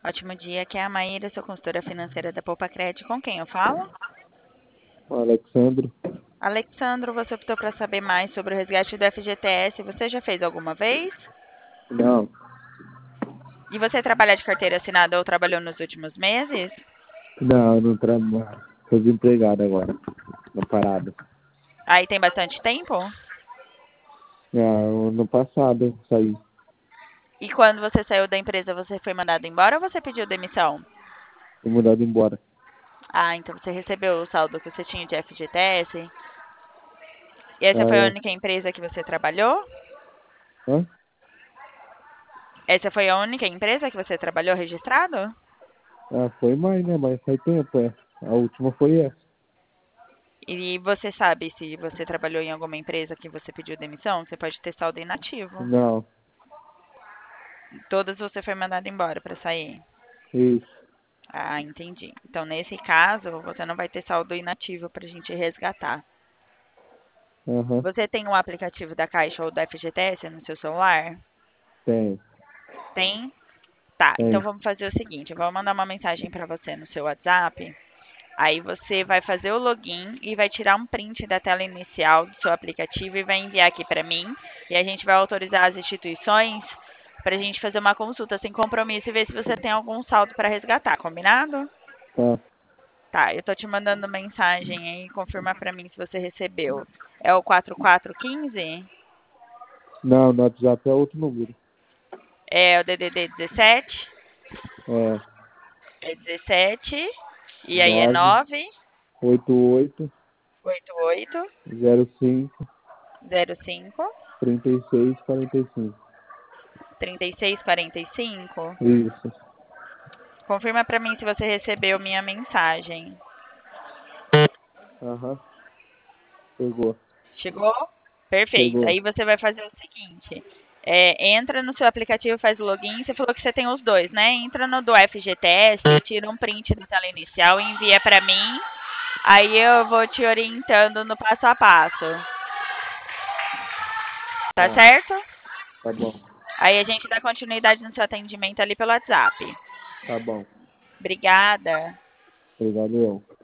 Ótimo dia, aqui é a Maíra, sou consultora financeira da Poupa Crédito. Com quem eu falo? Alexandre? Alexandro, você optou para saber mais sobre o resgate do FGTS. Você já fez alguma vez? Não, E você trabalha de carteira assinada ou trabalhou nos últimos meses? não trabalho. Tô desempregado agora, na parada. Aí tem bastante tempo? No passado eu saí. E quando você saiu da empresa, você foi mandado embora ou você pediu demissão? Fui mudado embora. Ah, então você recebeu o saldo que você tinha de FGTS? E essa foi a Ah, única empresa que você trabalhou? hã? Essa foi a única empresa que você trabalhou registrado? Foi mais, né? Mas faz tempo, é. A última foi essa. E você sabe se você trabalhou em alguma empresa que você pediu demissão? Você pode ter saldo inativo. Não, Todas você foi mandado embora para sair. isso. Ah, entendi. Então, nesse caso, você não vai ter saldo inativo para a gente resgatar. Aham, Você tem um aplicativo da Caixa ou da FGTS no seu celular? tem, Tem? Tá, então tem. vamos fazer o seguinte, eu vou mandar uma mensagem para você no seu WhatsApp. Aí você vai fazer o login e vai tirar um print da tela inicial do seu aplicativo e vai enviar aqui para mim. E a gente vai autorizar as instituições para a gente fazer uma consulta sem compromisso e ver se você tem algum saldo para resgatar, combinado? Tá. Tá, eu tô te mandando mensagem aí, confirma para mim se você recebeu. É o 4415? Não, no WhatsApp é outro número. É o DDD 17? É É 17. E aí é nove 88 988 05 05 36 45. 3645. Isso. Confirma para mim se você recebeu minha mensagem. Aham. Pegou. Chegou? Perfeito. Chegou. Aí você vai fazer o seguinte: entra no seu aplicativo, faz o login. Você falou que você tem os dois, né? Entra no do FGTS, tira um print da tela inicial e envia para mim. Aí eu vou te orientando no passo a passo. Tá Tá, certo? tá bom. Aí a gente dá continuidade no seu atendimento ali pelo WhatsApp. Tá bom. Obrigada. Obrigado, eu.